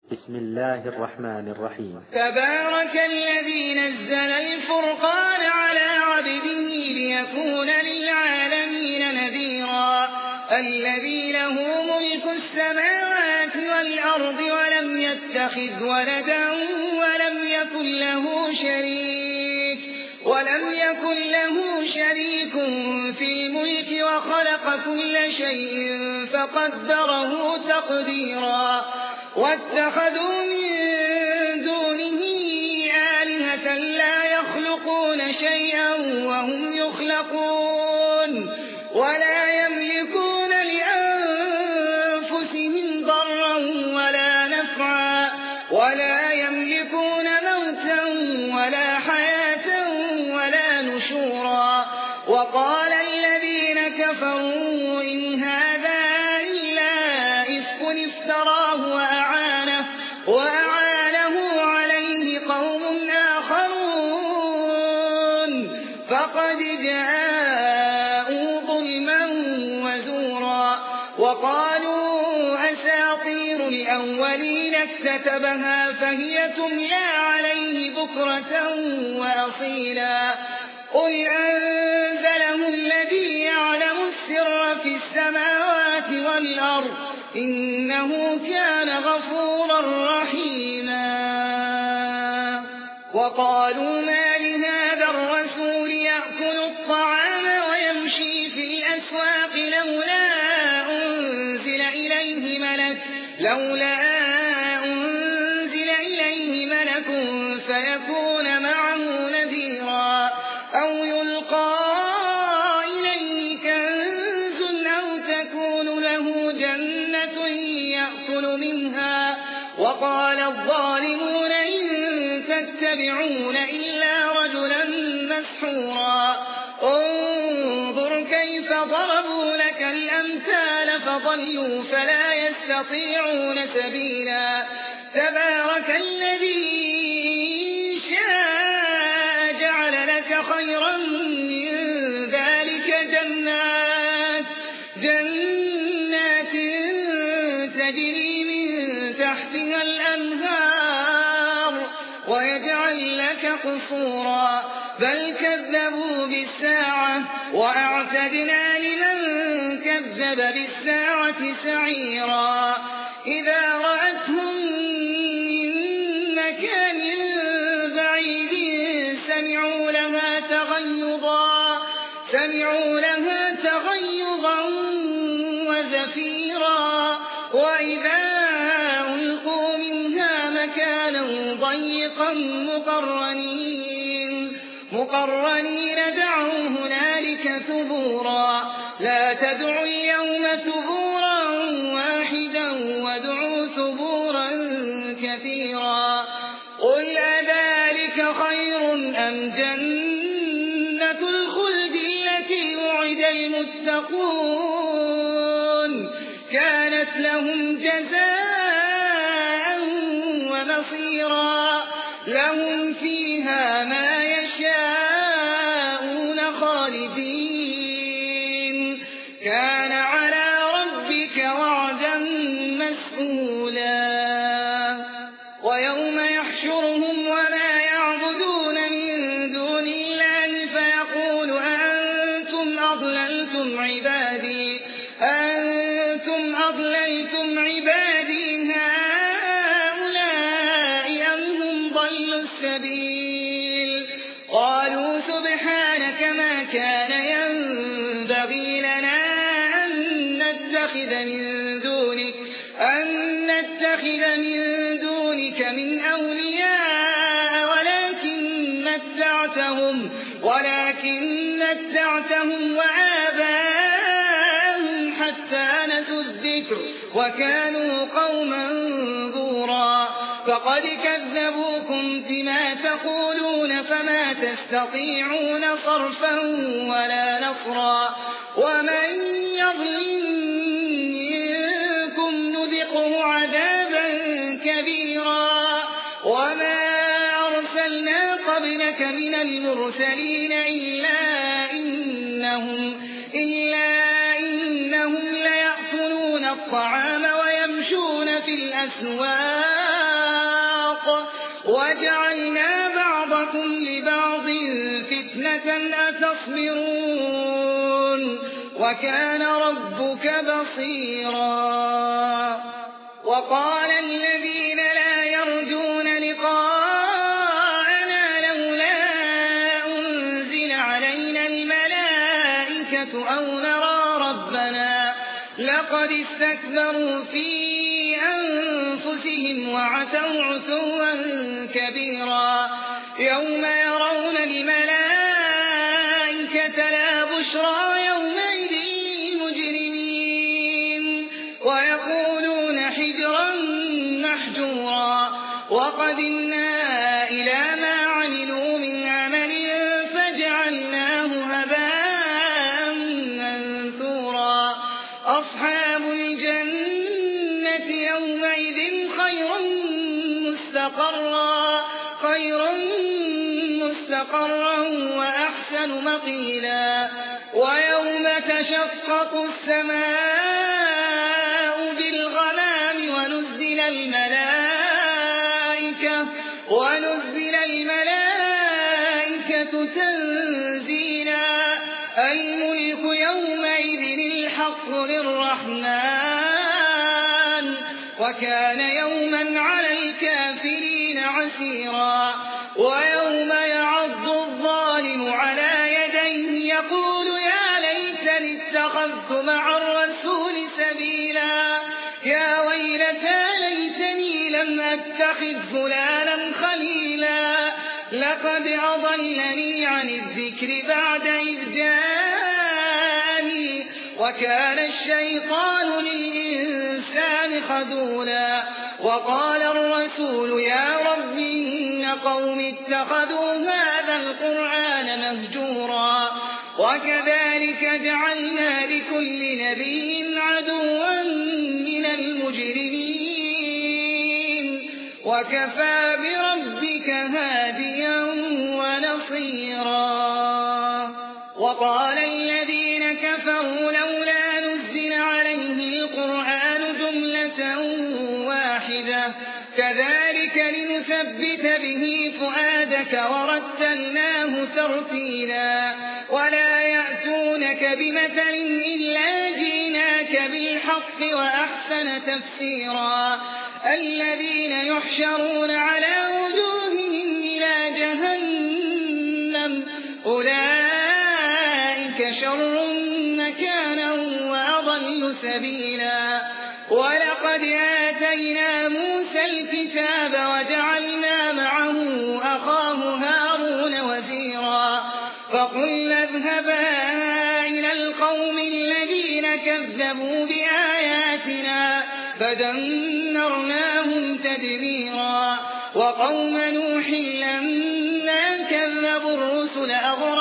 بسم الله الرحمن الرحيم. تبارك الذي نزل الفرقان على عبده ليكون للعالمين نذيرا الذي له ملك السماوات والأرض ولم يتخذ ولدا ولم يكن له شريك في الملك وخلق كل شيء فقدره تقديرا واتخذوا من دونه آلهة لا يخلقون شيئا وهم يخلقون ولا يملكون لأنفسهم ضرا ولا نفعا ولا يملكون موتا ولا حياة ولا نشورا وقال الذين كفروا إن هذا إلا إفك افتراه وأعانه عليه قوم آخرون فقد جاءوا ظلما وزورا وقالوا أساطير الأولين اكتتبها فهي تملى عليه بكرة وأصيلا قل أنزله الذي يعلم السر في السماوات والأرض إنه كان غفورا رحيما وقالوا ما لهذا الرسول يأكل الطعام ويمشي في الأسواق لولا أنزل إليه ملك فيكون معه نذيرا أو يلقى إليه كنز أو تكون له جنة يأكل منها وقال الظالمون إن تتبعون إلا رجلا مسحورا انظر كيف ضربوا لك الأمثال فضلوا فلا يستطيعون سبيلا تبارك الذي شاء جعل لك خيرا من ذلك جنات تجري من تحتها الأنهار ويجعل لك قصورا بل كذبوا بالساعة وأعتدنا لمن كذب بالساعة سعيرا إذا رأتهم من مكان بعيد سمعوا لها تغيظا وزفيرا وإذا ألقوا منها مكانا ضيقا مقرنين دعوا هنالك ثبورا لا تدعوا اليوم ثبورا واحدا وادعوا ثبورا كثيرا قل أذلك خير أم جنة الخلد التي وعد المتقون كانت لهم جزاء ومصيرا لهم فيها ما يشاءون خالدين كان على ربك وعدا مسئولا ويوم يحشرهم وما يعبدون من دون الله فيقول أأنتم أضللتم عبادي هؤلاء أم هم ضلوا السبيل قالوا سبحانك ما كان ينبغي لنا أن نتخذ من دونك من أولياء ولكن متعتهم وآباءهم حتى نسوا الذكر وكانوا قوما بورا فقد كذبوكم بما تقولون فما تستطيعون صرفا ولا نصرا ومن يظلم منكم نذقه عذابا كبيرا وما أرسلنا قبلك من المرسلين إلا إنهم ليأكلون الطعام ويمشون في الأسواق الْحَقِّ وَجَعَلْنَا بَعْضَكُمْ لِبَعْضٍ فِتْنَةً أَتَصْبِرُونَ وَكَانَ رَبُّكَ بَصِيرًا وَقَالَ الَّذِينَ لَا يَرْجُونَ لِقَاءَنَا لَوْلَا أُنزِلَ عَلَيْنَا الْمَلَائِكَةُ أَوْ نَرَىٰ رَبَّنَا لَقَدِ اسْتَكْبَرُوا فِي أَنفُسِهِمْ وَعَتَوْا عُتُوًّا كَبِيرًا يَوْمَ يَرَوْنَ الْمَلَائِكَةَ لَا بُشْرَىٰ يَوْمَئِذٍ لِّلْمُجْرِمِينَ وَيَقُولُونَ حِجْرًا مَّحْجُورًا وَقَدِمْنَا إِلَىٰ مَا عَمِلُوا مِنْ عَمَلٍ فَجَعَلْنَاهُ هَبَاءً مَّنثُورًا أَصْحَابُ الْجَنَّةِ يَوْمَئِذٍ خَيْرٌ مُّسْتَقَرًّا وَأَحْسَنُ مَقِيلًا وَيَوْمَ تَشَقَّقُ السَّمَاءُ بِالْغَمَامِ وَنُزِّلَ الْمَلَائِكَةُ تَنزِيلًا الْمُلْكُ يَوْمَئِذٍ الْحَقُّ لِلرَّحْمَٰنِ وَكَانَ يَوْمًا عَلَى الْكَافِرِينَ عَسِيرًا وَيَوْمَ يَعَضُّ الظَّالِمُ عَلَىٰ يَدَيْهِ يَقُولُ يَا لَيْتَنِي اتَّخَذْتُ مَعَ الرَّسُولِ سَبِيلًا يَا وَيْلَتَىٰ لَيْتَنِي لَمْ أَتَّخِذْ فُلَانًا خَلِيلًا لَّقَدْ أَضَلَّنِي عَنِ الذِّكْرِ بَعْدَ إِذْ جَاءَنِي وَكَانَ الشَّيْطَانُ لِلْإِنسَانِ خَذُولًا وَقَالَ الرَّسُولُ يَا رَبِّ إِنَّ قَوْمِي اتَّخَذُوا هَٰذَا الْقُرْآنَ مَهْجُورًا وَكَذَٰلِكَ جَعَلْنَا لِكُلِّ نَبِيٍّ عَدُوًّا مِّنَ الْمُجْرِمِينَ وَكَفَىٰ بِرَبِّكَ هَادِيًا وَنَصِيرًا وَقَالَ الَّذِينَ كَفَرُوا لَوْلَا نُزِّلَ عَلَيْهِ الْقُرْآنُ جُمْلَةً وَاحِدَةً كَذَٰلِكَ لِنُثَبِّتَ بِهِ فُؤَادَكَ وَرَتَّلْنَاهُ تَرْتِيلًا وَلَا يَأْتُونَكَ بِمَثَلٍ إِلَّا جِئْنَاكَ بِالْحَقِّ وَأَحْسَنَ تَفْسِيرًا الَّذِينَ يُحْشَرُونَ عَلَىٰ وُجُوهِهِمْ إِلَىٰ جَهَنَّمَ أُولَٰئِكَ شَرٌّ مَّكَانًا وَأَضَلُّ سَبِيلًا وَلَقَدْ آتَيْنَا مُوسَى الْكِتَابَ وَجَعَلْنَا معه أَخَاهُ هَارُونَ وَزِيرًا فَقُلْنَا اذْهَبَا إِلَى الْقَوْمِ الَّذِينَ كَذَّبُوا بِآيَاتِنَا فَدَمَّرْنَاهُمْ تَدْمِيرًا وَقَوْمَ نُوحٍ لَّمَّا كَذَّبُوا الرُّسُلَ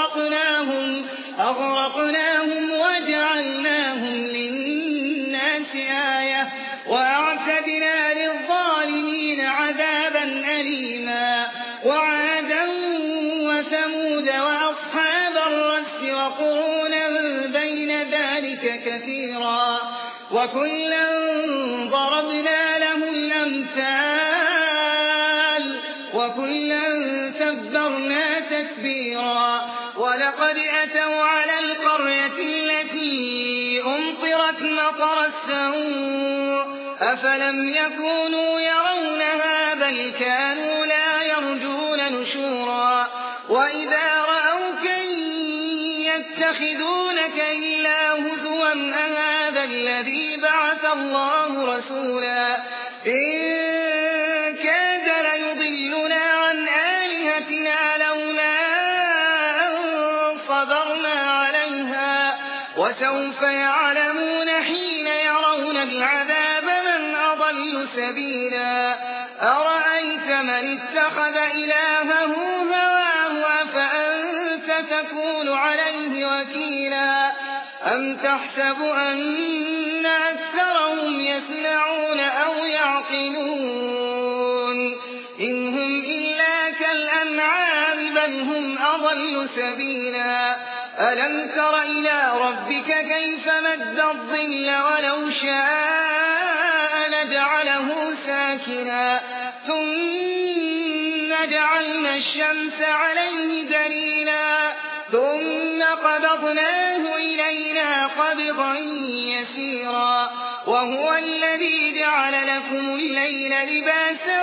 أَغْرَقْنَاهُمْ وَجَعَلْنَاهُمْ لِلنَّاسِ آيَةً وَأَعْتَدْنَا لِلظَّالِمِينَ عَذَابًا أَلِيمًا وَعَادًا وَثَمُودَ وَأَصْحَابَ الرَّسِّ وَقُرُونًا بَيْنَ ذَٰلِكَ كَثِيرًا وَكُلًّا ضَرَبْنَا لَهُ الْأَمْثَالَ وَكُلًّا تَبَّرْنَا تَتْبِيرًا وَلَقَدْ أَتَوْا عَلَى الْقَرْيَةِ الَّتِي أُمْطِرَتْ مَطَرَ السَّوْءِ أَفَلَمْ يَكُونُوا يَرَوْنَهَا بَلْ كَانُوا لَا يَرْجُونَ نُشُورًا وَإِذَا رَأَوْكَ إِن يَتَّخِذُونَكَ إِلَّا هُزُوًا أَهَٰذَا الَّذِي بَعَثَ اللَّهُ رَسُولًا إِن كَادَ لَيُضِلُّنَا عَنْ آلِهَتِنَا لَوْلَا أَن صَبَرْنَا عَلَيْهَا وَسَوْفَ يَعْلَمُونَ حِينَ يَرَوْنَ الْعَذَابَ مَنْ أَضَلُّ سَبِيلًا أَرَأَيْتَ مَنِ اتَّخَذَ إِلَٰهَهُ هَوَاهُ أَفَأَنتَ تَكُونُ عَلَيْهِ وَكِيلًا أَمْ تَحْسَبُ أَنَّ أَكْثَرَهُمْ يَسْمَعُونَ أَوْ يَعْقِلُونَ إِنْ هُمْ إِلَّا كَالْأَنْعَامِ بَلْ هُمْ أَضَلُّ سَبِيلًا أَلَمْ تَرَ إِلَىٰ رَبِّكَ كَيْفَ مَدَّ الظِّلَّ وَلَوْ شَاءَ لَجَعَلَهُ سَاكِنًا ثُمَّ جعلنا الشمس عليه دليلا ثم قبضناه إلينا قبضا يسيرا وهو الذي جعل لكم الليل لباسا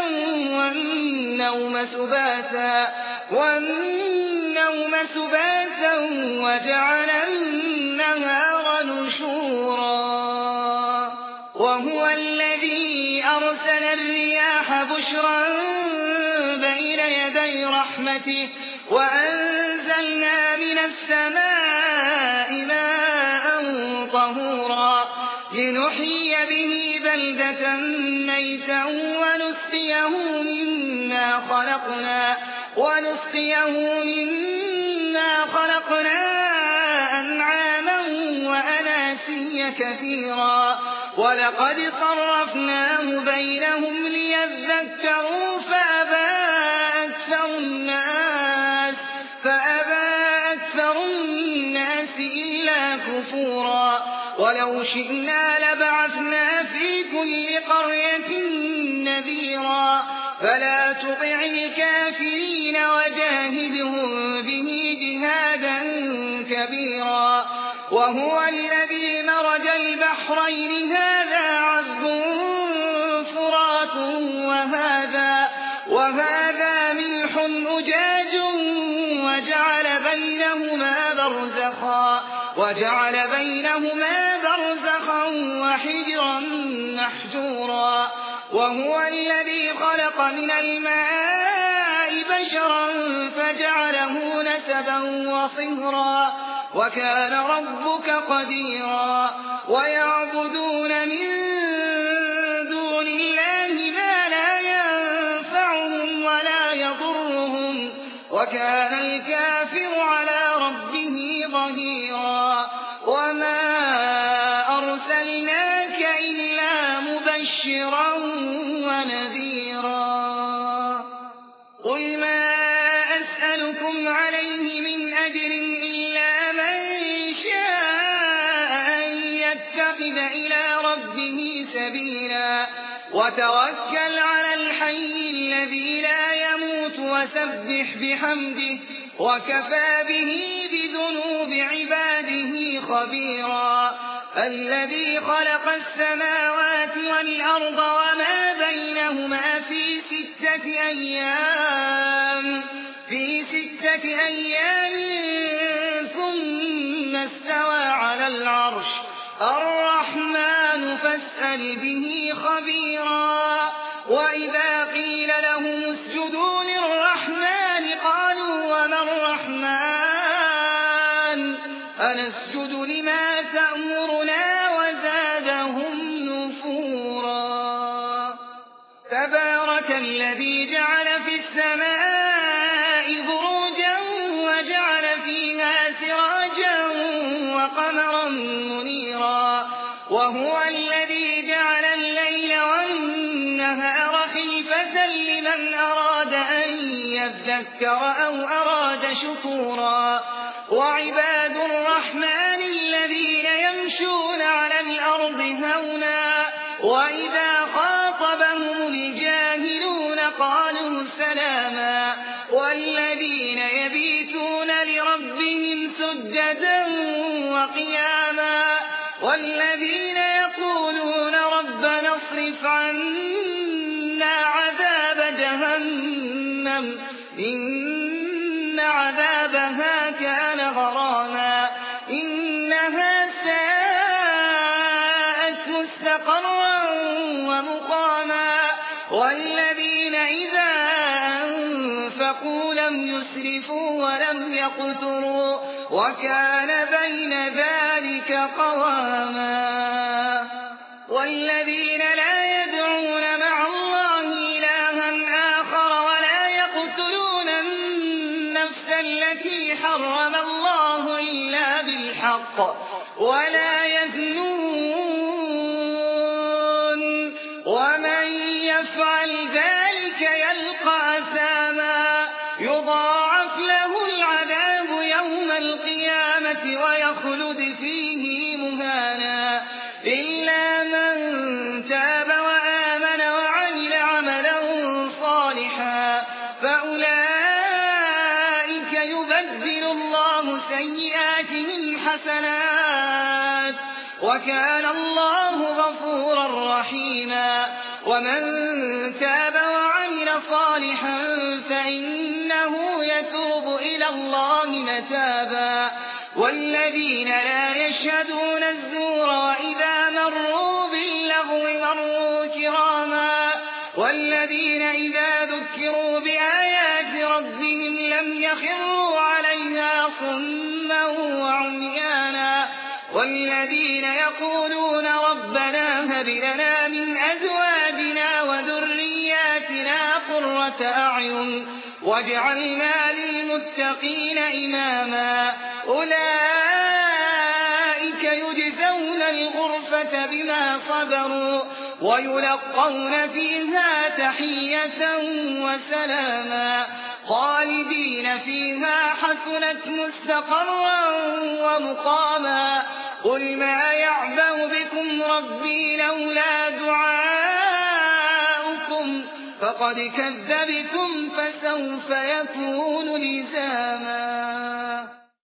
والنوم سباتا وجعل النهار نشورا وهو الذي أرسل الرياح بشرا بين يدي رحمته وأنزلنا من السماء ماء طهورا لنحيي به بلدة ميتا ونسقيه مما خلقنا أنعاما وأناسيا كثيرا ولقد صرفناه بينهم ليذكروا فأبى أكثر الناس إلا كفورا ولو شئنا لبعثنا في كل قرية نذيرا فلا تطع الكافرين وجاهدهم به جهادا كبيرا وهو الذي مرج البحرين هذا عذب فرات وهذا ملح أجاج وجعل بينهما برزخا وحجرا محجورا وهو الذي خلق من الماء بشرا فجعله نسبا وصهرا وكان ربك قديرا ويعبدون من دون الله ما لا ينفعهم ولا يضرهم وكان الكافر على ربه ظهيرا وما أرسلناك إلا مبشرا ونذيرا قل ما أسألكم عليه من أجر إلا من شاء أن يتخذ إلى ربه سبيلا وتوكل على الحي الذي لا يموت وسبح بحمده وكفى به بذنوب عباده خبيرا الذي خلق السماوات والأرض وما بينهما في ستة أيام ثم استوى على العرش الرحمن فاسأل به خبيرا وإذا قيل لهم اسجدوا للرحمن قالوا وما الرحمن أنسجد لما تأمرنا وزادهم نفورا تبارك الذي جعل في السماء بروجا وجعل فيها سراجا وقمرا منيرا وهو الذي جعل الليل والنهار خلفة لمن أراد أن يذكر أو أراد شكورا وعباد الرحمن الذين يمشون على الأرض هونا وإذا خاطبهم الجاهلون قالوا سلاما والذين يبيتون لربهم سجدا وقياما والذين يقولون ربنا اصرف عنا عذاب جهنم إن عذابها كان غراما إنها ساءت مستقرا ومقاما والذين إذا أنفقوا لم يسرفوا ولم يقتروا وكان بين ذلك قواما والذين لا يدعون مع الله إلها آخر ولا يقتلون النفس التي حرم الله إلا بالحق ولا يزنون ومن يفعل ذلك يلقى أثاما يضاعف له العذاب يوم القيامة ويخلد فيه مهانا إلا من تاب وآمن وعمل عملا صالحا فأولئك سيئاتهم حسنات وكان الله غفورا رحيما ومن تاب وعمل صالحا فإنه يتوب إلى الله متابا والذين لا يشهدون الزور وإذا مروا باللغو مروا كراما والذين إذا ذكروا بآيات ربهم لم يخروا عليها صما وعميانا والذين يقولون ربنا هب لنا من أزواجنا وذرياتنا قرة أعين واجعلنا للمتقين إماما أولئك يجزون الغرفة بما صبروا ويلقون فيها تحية وسلاما خالدين فيها حسنت مستقرا ومقاما قل ما يعبأ بكم ربي لولا دعاؤكم فقد كذبتم فسوف يكون لزاما